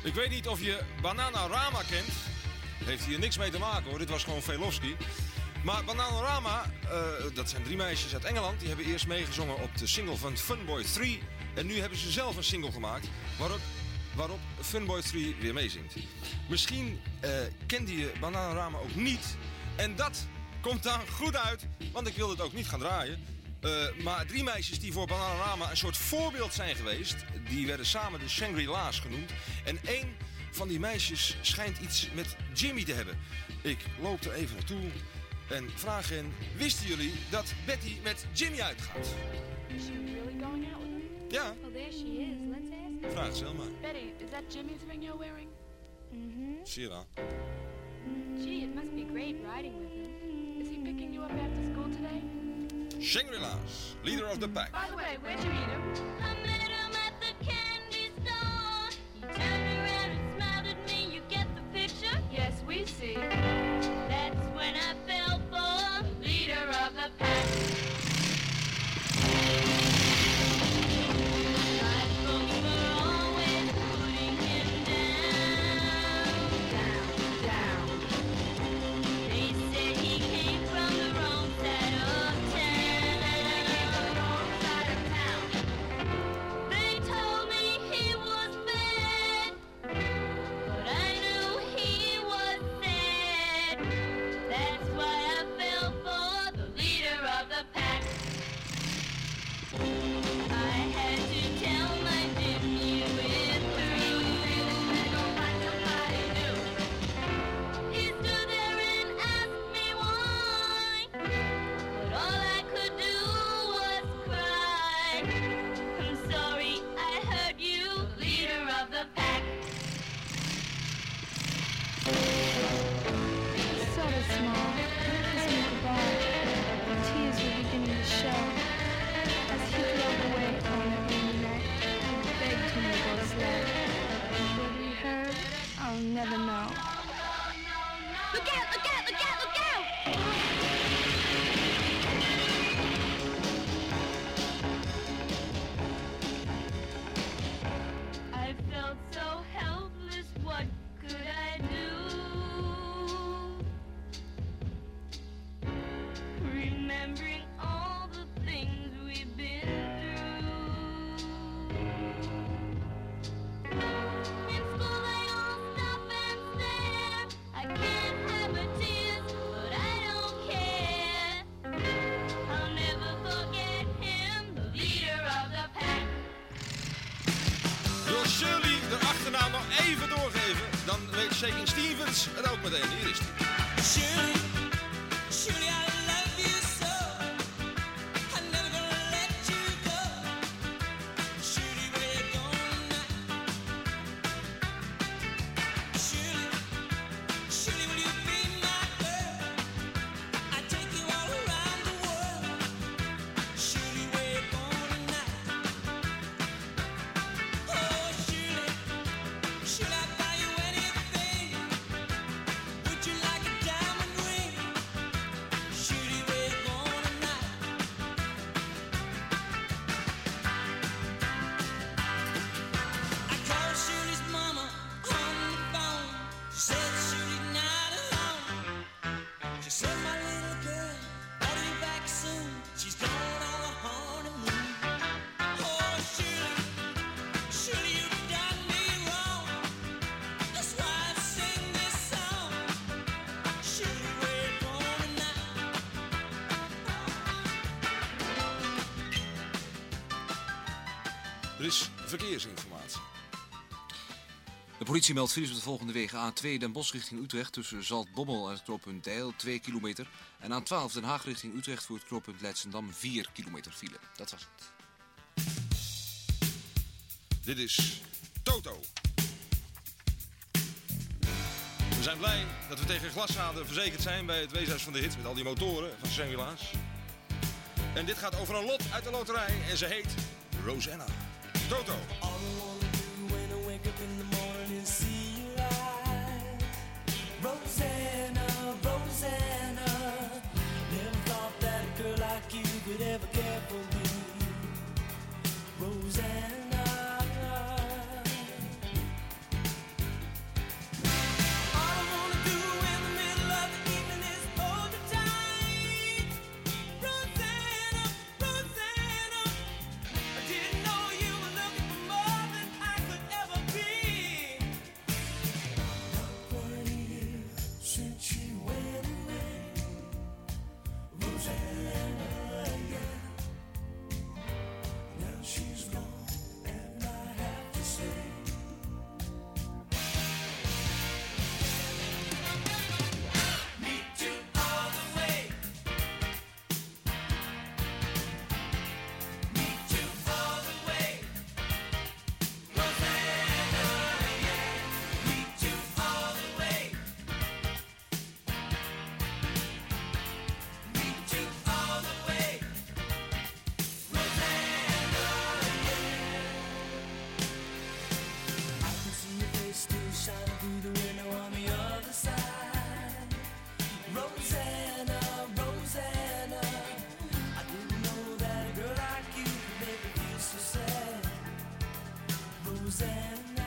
Ik weet niet of je Bananarama kent. Heeft hier niks mee te maken hoor, dit was gewoon Velofsky. Maar Bananarama, uh, dat zijn drie meisjes uit Engeland. Die hebben eerst meegezongen op de single van Funboy drie. En nu hebben ze zelf een single gemaakt waarop, waarop Funboy drie weer meezingt. Misschien uh, kende je Bananarama ook niet. En dat komt dan goed uit, want ik wilde het ook niet gaan draaien. Uh, maar drie meisjes die voor Bananarama een soort voorbeeld zijn geweest, die werden samen de Shangri-La's genoemd. En één van die meisjes schijnt iets met Jimmy te hebben. Ik loop er even naartoe en vraag hen, wisten jullie dat Betty met Jimmy uitgaat? Is she really going out with him? Ja. Well, there she is. Let's ask her. Vraag ze maar. Betty, is that Jimmy's ring you're wearing? Mm-hmm. Zie je wel. Gee, it must be great riding with him. Is he picking you up after school today? Shangri-La's, leader of the pack. By the way, where'd you meet him? I met him at the candy store. He turned around and smiled at me. You get the picture? Yes, we see. That's when I fell for leader of the pack. My folks were always putting him down, down, down. They said he came from the wrong side of town. They told me he was bad, but I knew he was sad. That's why I fell for the leader of the pack. I had to tell my Jimmy with through. He stood there and asked me why, but all I could do was cry. I'm sorry I hurt you, leader of the pack. He's so small. He kissed me goodbye. The tears were beginning to show. As he drove away on that rainy night, I begged him to go slow. What he heard, I'll never know. Look out, look out, look out, look out! I felt so helpless, what could I do? Remembering all the things we've been through. In school they all stop and stare. I can't have my tears, but I don't care. I'll never forget him, the leader of the pack. Wil Shirley de achternaam nog even doorgeven? Dan weet Shaking Stevens het ook meteen. Hier is hij. Shirley, Shirley, I love you so. I'm never gonna let you go. Shirley, where you going now? Shirley, Shirley, will you be my girl? I take you all around the world. Shirley, where you going now? Oh, Shirley, Shirley, I'll buy you anything. Would you like a diamond ring? Shirley, where you going now? I called Shirley's mama on the phone. She said Shirley's not at home. She said, my little girl, I'll be back soon. She's gone on a honeymoon. Oh, Shirley, Shirley, you done me wrong. That's why I sing this song. Shirley, where you going now? Er is verkeersinformatie. De politie meldt files op de volgende wegen. A twee Den Bosch richting Utrecht tussen Zaltbommel en het knooppunt Deil twee kilometer. En A twaalf Den Haag richting Utrecht voor het knooppunt Leidschendam vier kilometer file. Dat was het. Dit is Toto. We zijn blij dat we tegen glasschade verzekerd zijn bij het Weeshuis van de Hits met al die motoren van Shangri-La's. En dit gaat over een lot uit de loterij en ze heet Rosanna. Toto. All I wanna do when I wake up in the morning is see your eyes. Rosanna, Rosanna. Never thought that a girl like you could ever care for me. Rosanna. Rosanna.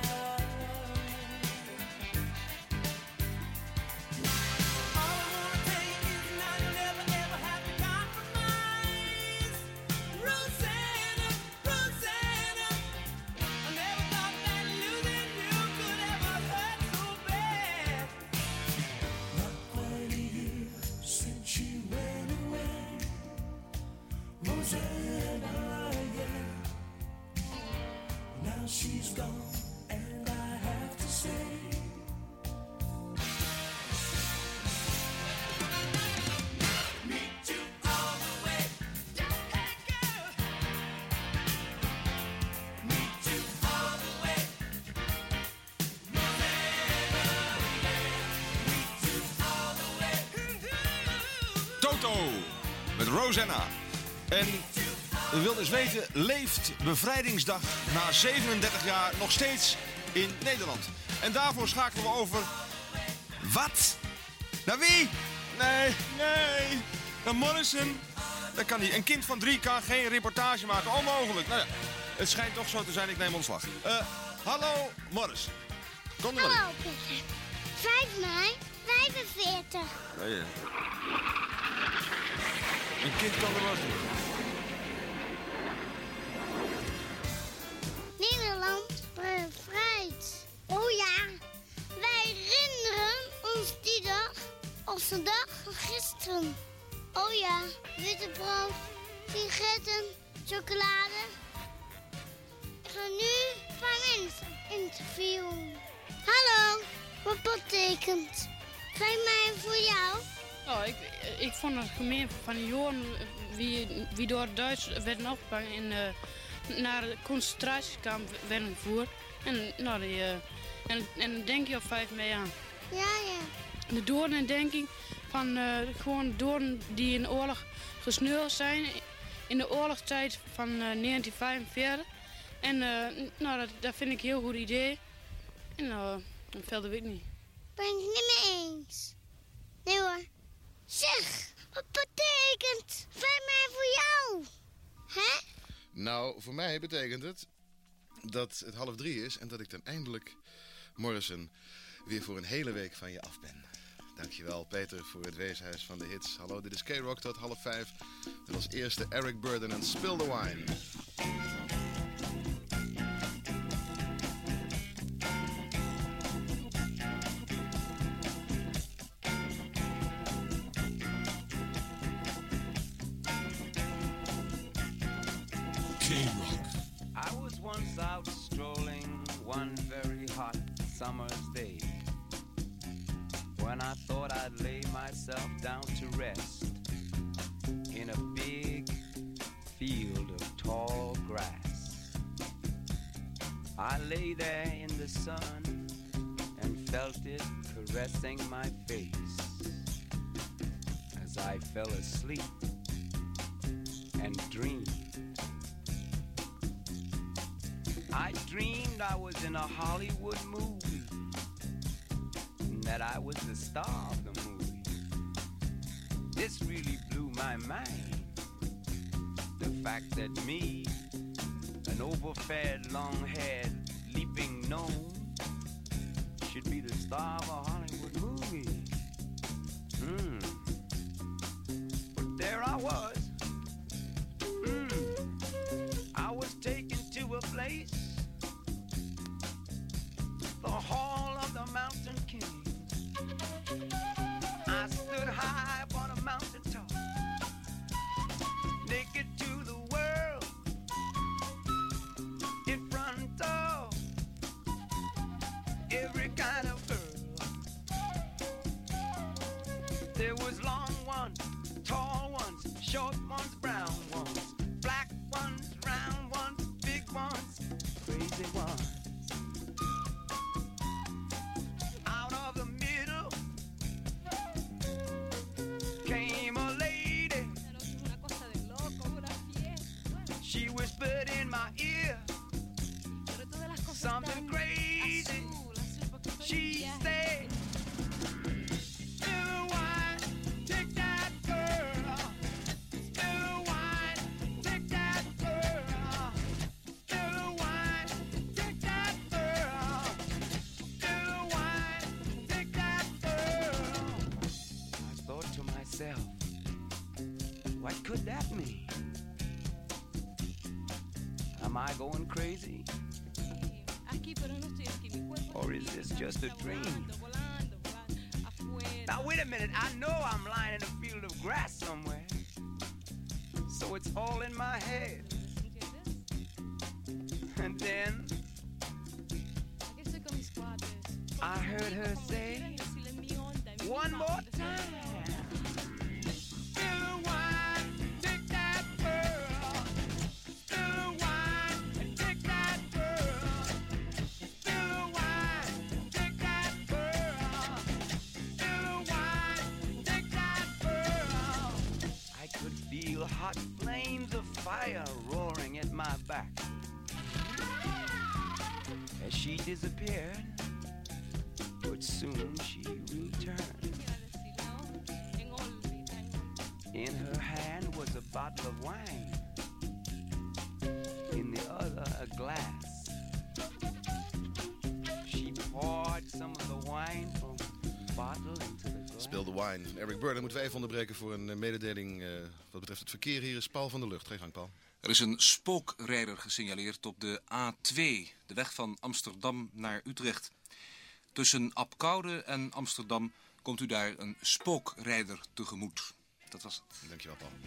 All I wanna tell you is now you'll never ever have to compromise. Rosanna, Rosanna, I never thought that losing you could ever hurt so bad. Not quite a year since she went away. Rosanna, yeah. Now she's gone, and I have to say, meet you all the way. Hey girl, meet you all the way. Meet you all the way. Toto met Rosanna. En u wilt eens weten, leeft Bevrijdingsdag na zevenendertig jaar nog steeds in Nederland? En daarvoor schakelen we over... Wat? Naar wie? Nee, nee. Naar Morrison. Dat kan niet. Een kind van drie kan geen reportage maken. Onmogelijk. Nou ja, het schijnt toch zo te zijn. Ik neem ontslag. Uh, hallo, Morris. Kom er maar in. Hallo, Peter. vijf mei vijfenveertig. Nee, ja. Een kind kan er wat doen. Nederland bevrijd. Oh ja, wij herinneren ons die dag als de dag van gisteren. Oh ja, witte brood, sigaretten, chocolade. Ik ga nu een paar mensen interviewen. Hallo, wat betekent vijf mei voor jou? Oh, ik, ik vond het gemeen van de Joden wie, wie door Duits werden opgevangen en uh, naar de concentratiekamp werden gevoerd. En, nou, die, uh, en, en dan denk je op vijf mei aan. Ja, ja. De doden en denking van uh, gewoon doden die in de oorlog gesneuveld zijn. In de oorlogstijd van uh, negentien vijfenveertig. En uh, nou, dat, dat vind ik een heel goed idee. En uh, dat verder weet ik niet. Ben ik het niet mee eens. Nee hoor. Zeg, wat betekent vijf mei voor jou? Hè? Nou, voor mij betekent het dat het half drie is en dat ik dan eindelijk, Morrison, weer voor een hele week van je af ben. Dankjewel, Peter, voor het weeshuis van de hits. Hallo, dit is K-Rock tot half vijf. Met als eerste Eric Burdon en Spill the Wine. K-Rock. I was once out strolling one very hot summer's day, when I thought I'd lay myself down to rest in a big field of tall grass. I lay there in the sun and felt it caressing my face as I fell asleep and dreamed. I dreamed I was in a Hollywood movie, and that I was the star of the movie. This really blew my mind. The fact that me, an overfed, long-haired, leaping gnome, should be the star of a Hollywood movie. Hmm. But there I was. Hmm. I was taken to a place, the Hall of the Mountain King. I stood high upon a mountain top, naked to the world, in front of every kind of girl. There was long ones, tall ones, short ones, brown ones, black ones, round ones, big ones, crazy ones. Out of the middle came a lady. She whispered in my ear something crazy. She said, "Spill wine, take that girl. Spill wine, take that girl. Spill wine, take that could that mean? Am I going crazy? Or is this just a dream? Now wait a minute, I know I'm lying in a field of grass somewhere. So it's all in my head. And then I heard her say one more time. Still wine, take that girl. Still wine, and take that girl. Still wine, take that girl. Still wine, take that girl. I could feel hot flames of fire roaring at my back. As she disappeared, but soon she returned. In her hand was a bottle of wine, in the other a glass. She poured some of the wine from the bottle into the glass. Speel the Wine van Eric Burdon. Moeten we even onderbreken voor een uh, mededeling uh, wat betreft het verkeer. Hier is Paul van der Lucht. Ga je gang, Paul. Er is een spookrijder gesignaleerd op de A twee, de weg van Amsterdam naar Utrecht. Tussen Apkoude en Amsterdam komt u daar een spookrijder tegemoet. Dat was het. Dankjewel, Paul.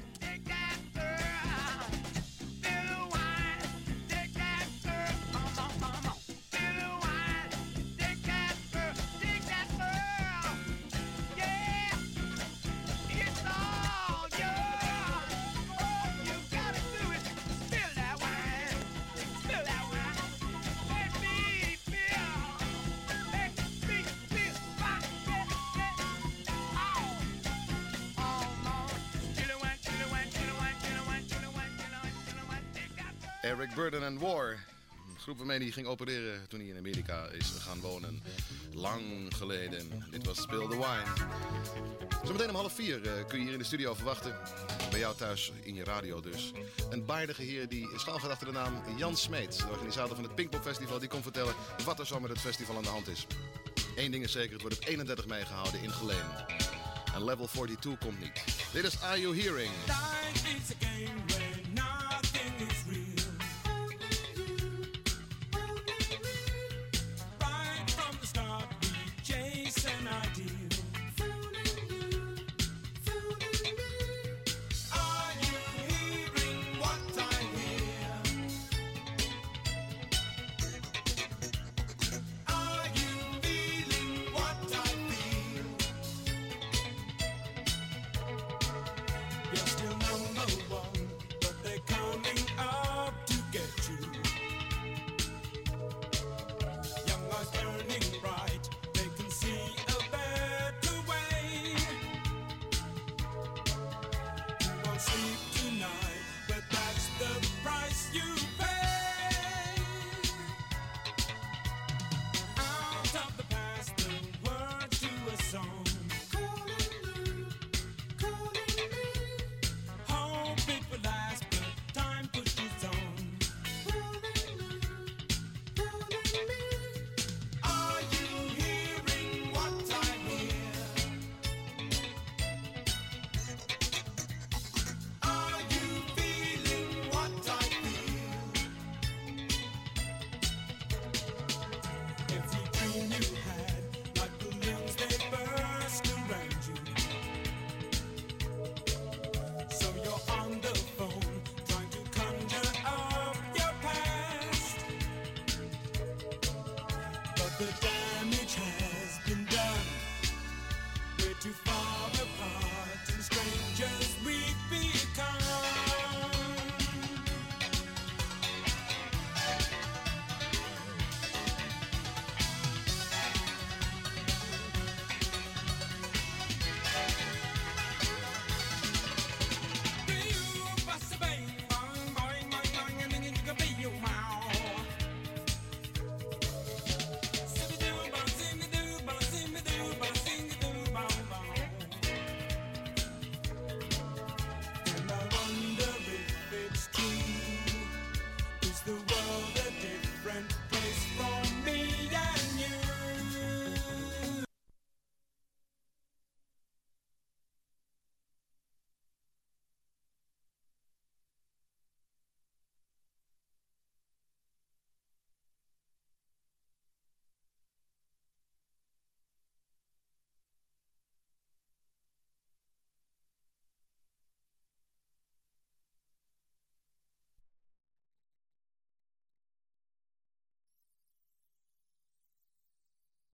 Eric Burdon and War. Een groep waarmee hij ging opereren toen hij in Amerika is gaan wonen. Lang geleden. Dit was Spill the Wine. Zometeen om half vier uh, kun je hier in de studio verwachten. Bij jou thuis in je radio dus. Een baardige heer die schuil gaat achter de naam Jan Smeets. De organisator van het Pinkpop Festival. Die komt vertellen wat er zo met het festival aan de hand is. Eén ding is zeker, het wordt op eenendertig mei gehouden in Geleen. En Level tweeënveertig komt niet. Dit is Are You Hearing? The